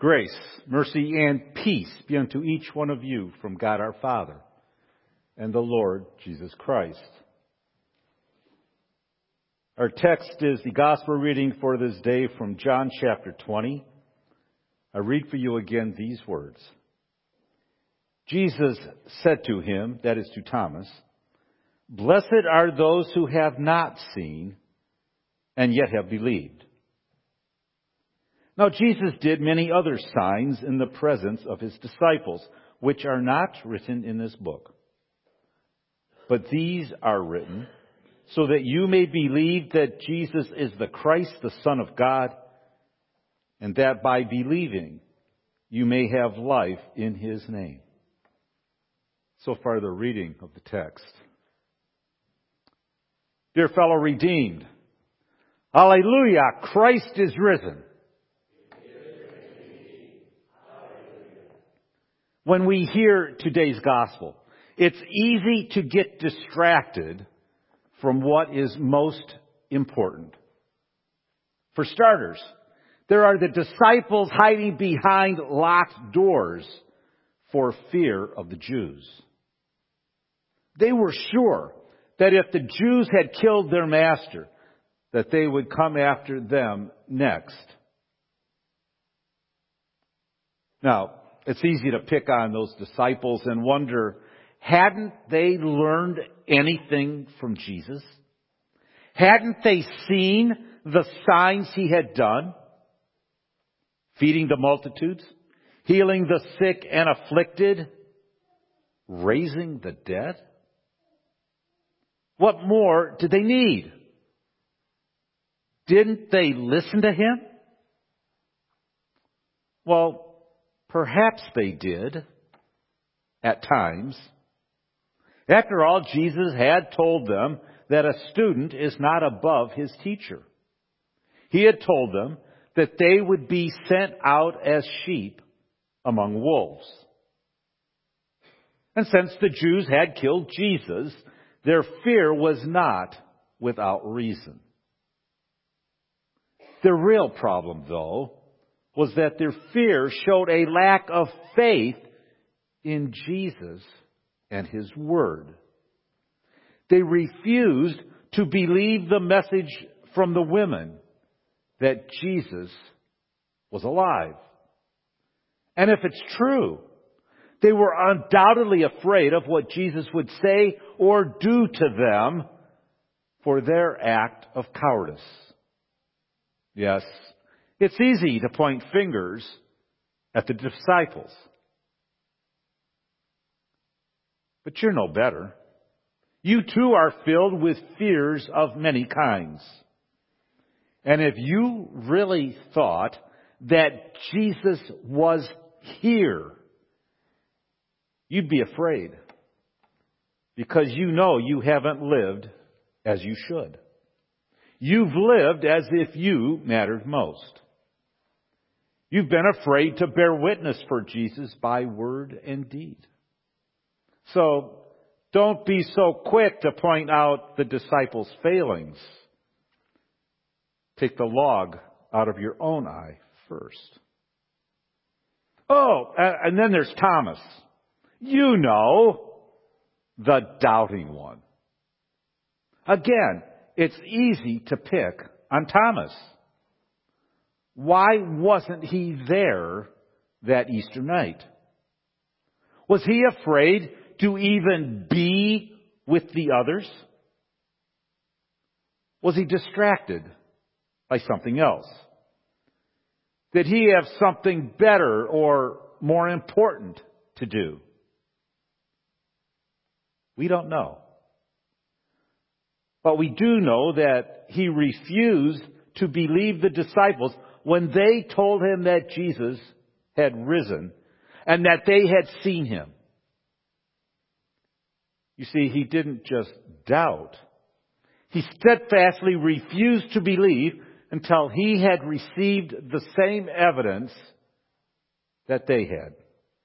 Grace, mercy, and peace be unto each one of you from God our Father and the Lord Jesus Christ. Our text is the gospel reading for this day from John chapter 20. I read for you again these words. Jesus said to him, that is to Thomas, "Blessed are those who have not seen and yet have believed." Now Jesus did many other signs in the presence of his disciples, which are not written in this book. But these are written so that you may believe that Jesus is the Christ, the Son of God, and that by believing you may have life in his name. So far, the reading of the text. Dear fellow redeemed, hallelujah, Christ is risen. When we hear today's gospel, it's easy to get distracted from what is most important. For starters, there are the disciples hiding behind locked doors for fear of the Jews. They were sure that if the Jews had killed their master, that they would come after them next. Now, it's easy to pick on those disciples and wonder, hadn't they learned anything from Jesus? Hadn't they seen the signs he had done? Feeding the multitudes, healing the sick and afflicted, raising the dead? What more did they need? Didn't they listen to him? Well, perhaps they did, at times. After all, Jesus had told them that a student is not above his teacher. He had told them that they would be sent out as sheep among wolves. And since the Jews had killed Jesus, their fear was not without reason. The real problem, though, was that their fear showed a lack of faith in Jesus and his word. They refused to believe the message from the women that Jesus was alive. And if it's true, they were undoubtedly afraid of what Jesus would say or do to them for their act of cowardice. Yes, it's easy to point fingers at the disciples. But you're no better. You too are filled with fears of many kinds. And if you really thought that Jesus was here, you'd be afraid. Because you know you haven't lived as you should. You've lived as if you mattered most. You've been afraid to bear witness for Jesus by word and deed. So, don't be so quick to point out the disciples' failings. Take the log out of your own eye first. Oh, and then there's Thomas. You know, the doubting one. Again, it's easy to pick on Thomas. Why wasn't he there that Easter night? Was he afraid to even be with the others? Was he distracted by something else? Did he have something better or more important to do? We don't know. But we do know that he refused to believe the disciples when they told him that Jesus had risen and that they had seen him. You see, he didn't just doubt. He steadfastly refused to believe until he had received the same evidence that they had.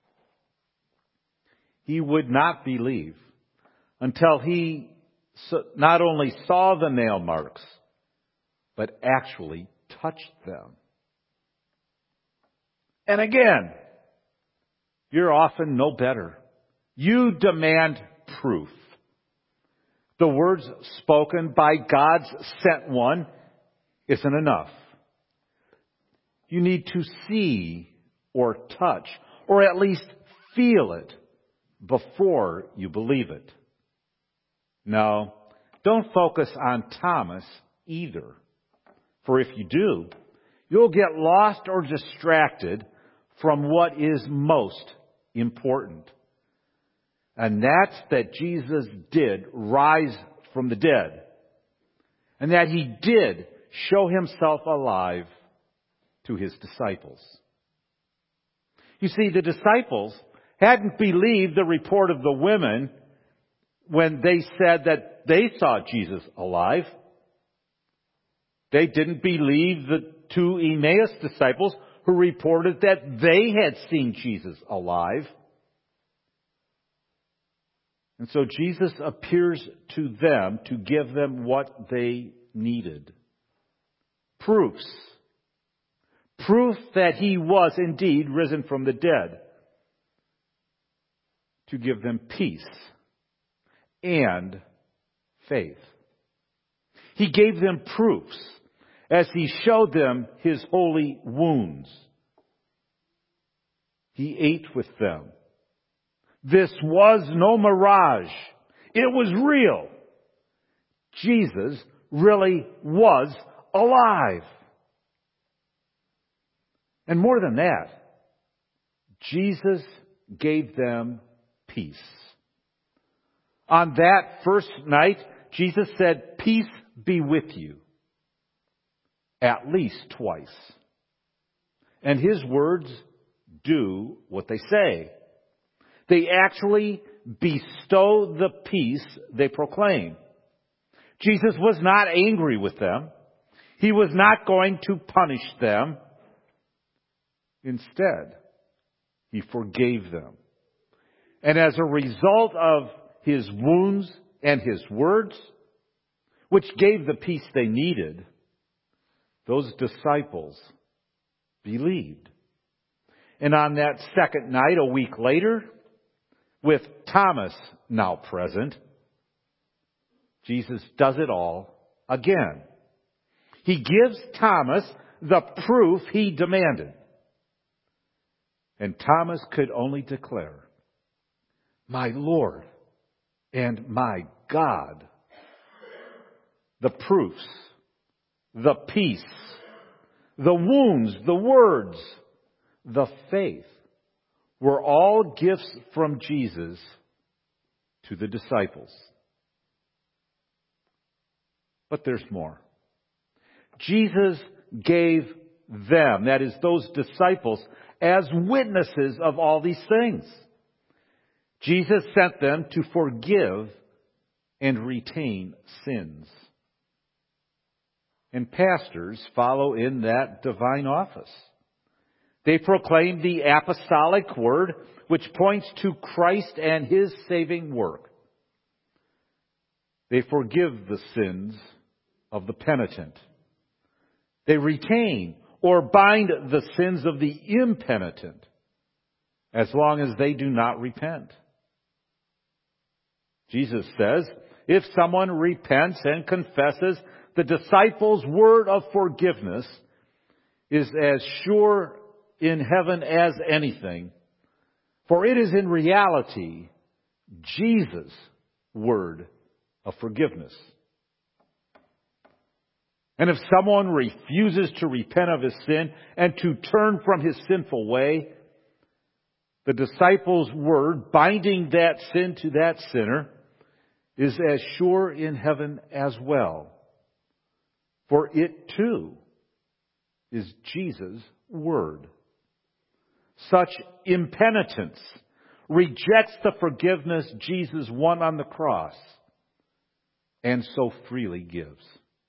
He would not believe until he not only saw the nail marks, but actually touched them. and again. You're often no better. You demand proof. The words spoken by God's sent one isn't enough. You need to see or touch or at least feel it before you believe it. No, don't focus on Thomas either. For if you do, you'll get lost or distracted from what is most important. And that's that Jesus did rise from the dead. And that He did show Himself alive to His disciples. You see, the disciples hadn't believed the report of the women when they said that they saw Jesus alive. They didn't believe the two Emmaus disciples who reported that they had seen Jesus alive. And so Jesus appears to them to give them what they needed. Proofs. Proof that He was indeed risen from the dead. To give them peace and faith. He gave them proofs as He showed them His holy wounds. He ate with them. This was no mirage. It was real. Jesus really was alive. And more than that, Jesus gave them peace. On that first night, Jesus said, "Peace be with you," at least twice. And His words do what they say. They actually bestow the peace they proclaim. Jesus was not angry with them. He was not going to punish them. Instead, He forgave them. And as a result of His wounds and His words, which gave the peace they needed, those disciples believed. And on that second night, a week later, with Thomas now present, Jesus does it all again. He gives Thomas the proof he demanded. And Thomas could only declare, "My Lord and my God." The proofs, the peace, the wounds, the words, the faith were all gifts from Jesus to the disciples. But there's more. Jesus gave them, that is, those disciples, as witnesses of all these things. Jesus sent them to forgive and retain sins. And pastors follow in that divine office. They proclaim the apostolic word, which points to Christ and His saving work. They forgive the sins of the penitent. They retain or bind the sins of the impenitent, as long as they do not repent. Jesus says, if someone repents and confesses, the disciples' word of forgiveness is as sure in heaven as anything, for it is in reality Jesus' word of forgiveness. And if someone refuses to repent of his sin and to turn from his sinful way, the disciples' word binding that sin to that sinner is as sure in heaven as well. For it too is Jesus' word. Such impenitence rejects the forgiveness Jesus won on the cross and so freely gives.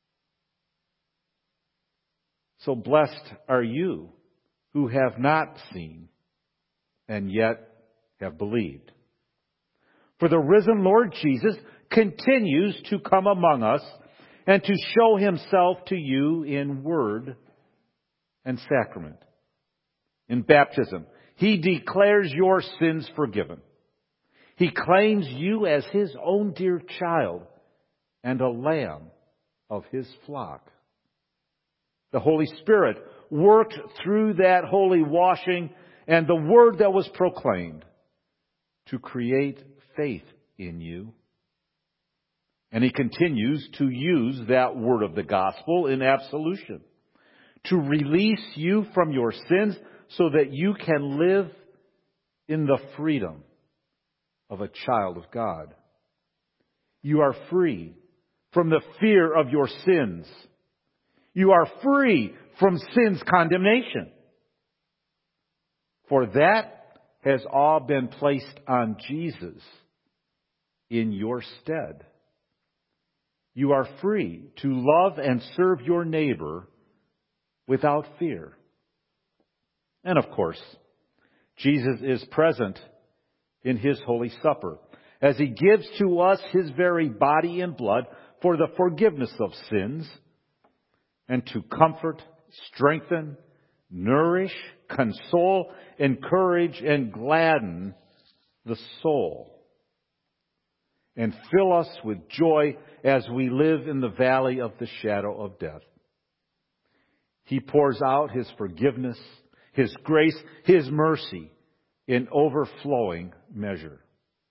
So blessed are you who have not seen and yet have believed. For the risen Lord Jesus continues to come among us and to show Himself to you in word and sacrament, in baptism, He declares your sins forgiven. He claims you as His own dear child and a lamb of His flock. The Holy Spirit worked through that holy washing and the word that was proclaimed to create faith in you. And He continues to use that word of the gospel in absolution to release you from your sins so that you can live in the freedom of a child of God. You are free from the fear of your sins. You are free from sin's condemnation. For that has all been placed on Jesus in your stead. You are free to love and serve your neighbor without fear. And of course, Jesus is present in His Holy Supper as He gives to us His very body and blood for the forgiveness of sins and to comfort, strengthen, nourish, console, encourage, and gladden the soul and fill us with joy as we live in the valley of the shadow of death. He pours out His forgiveness, His grace, His mercy in overflowing measure.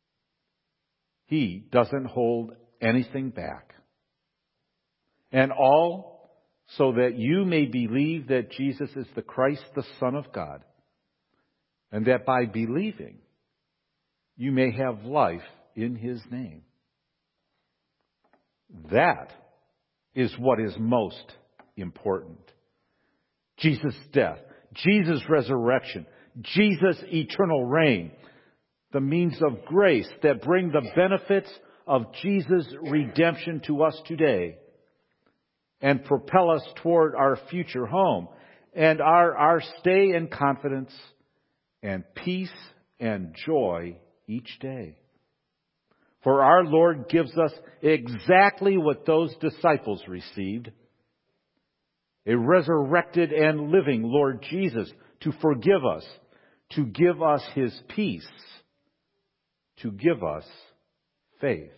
He doesn't hold anything back. And all so that you may believe that Jesus is the Christ, the Son of God, and that by believing you may have life in His name. That is what is most important. Jesus' death, Jesus' resurrection, Jesus' eternal reign, the means of grace that bring the benefits of Jesus' redemption to us today and propel us toward our future home and our stay in confidence and peace and joy each day. For our Lord gives us exactly what those disciples received: a resurrected and living Lord Jesus to forgive us, to give us His peace, to give us faith.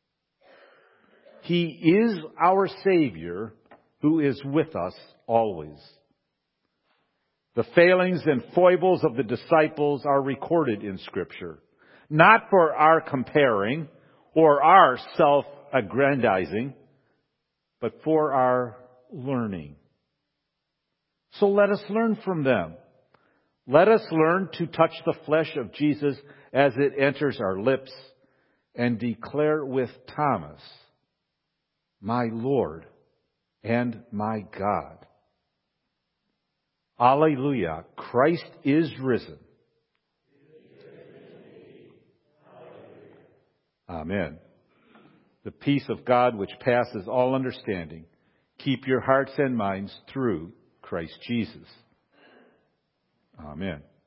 He is our Savior who is with us always. The failings and foibles of the disciples are recorded in Scripture, not for our comparing or our self-aggrandizing, but for our learning. So let us learn from them. Let us learn to touch the flesh of Jesus as it enters our lips and declare with Thomas, "My Lord and my God." Alleluia. Christ is risen. Amen. The peace of God which passes all understanding, keep your hearts and minds through Christ Jesus. Amen.